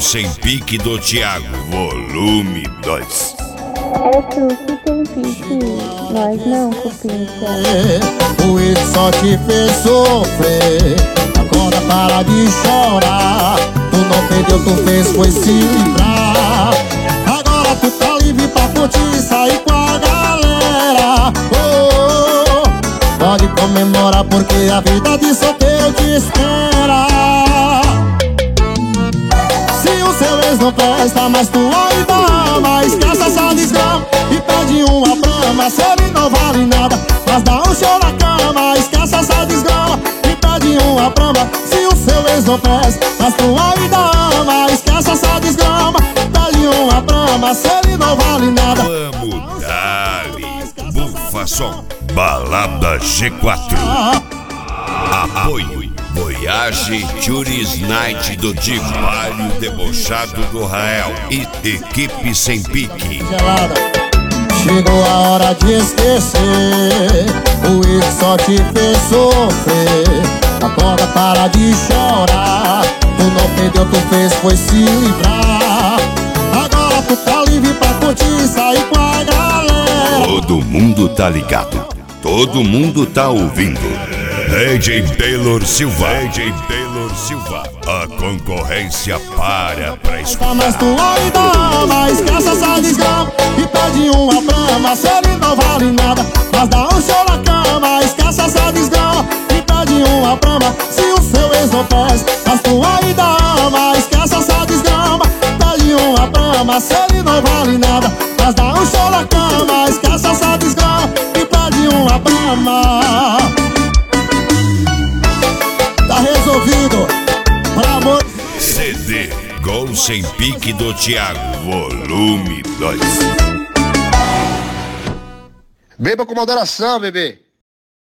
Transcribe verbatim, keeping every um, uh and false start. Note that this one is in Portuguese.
Sem Pique do Thiago, volume dois. É tu que tem pique, nós não cupincha. O ele só te fez sofrer, agora para de chorar. Tu não perdeu, tu fez foi se livrar. Agora tu tá livre pra curtir e sair com a galera. Oh, oh, pode comemorar porque a vida de solteiro te espera. Se o seu ex não presta, mas tu ainda ama, esquece essa desgrama e pede uma brama. Se ele não vale nada, mas dá um show na cama, esquece essa desgrama e pede uma brama. Se o seu ex não presta, mas tu ainda ama, esquece essa desgrama, pede uma brama. Se ele não vale nada, vamos dali, bufa som, balada G quatro. Apoio Voyage Tourist Night do Digo, Palio Debochado do Rael e Equipe Sem Pique. Chegou a hora de esquecer, o ex só te fez sofrer. Acorda, para de chorar, tu não perdeu, tu fez foi se livrar. Agora tu tá livre pra curtir e sair com a galera. Todo mundo tá ligado, todo mundo tá ouvindo. D J Taylor Silva, D J Taylor Silva, a concorrência para pra escutar. Mas tu ainda ama, esquece essa desgrama e pede uma brama. Se ele não vale nada, mas dá um show na cama, esquece essa desgrama e pede uma brama. Se o seu ex não presta, mas tu ainda ama, esquece essa desgrama, pede uma brama. Se ele não vale nada, mas dá um show na cama, esquece essa desgrama e pede uma brama. Tá resolvido, por amor. C D Gol Sem Pique do Thiago, volume dois. Beba com moderação, bebê.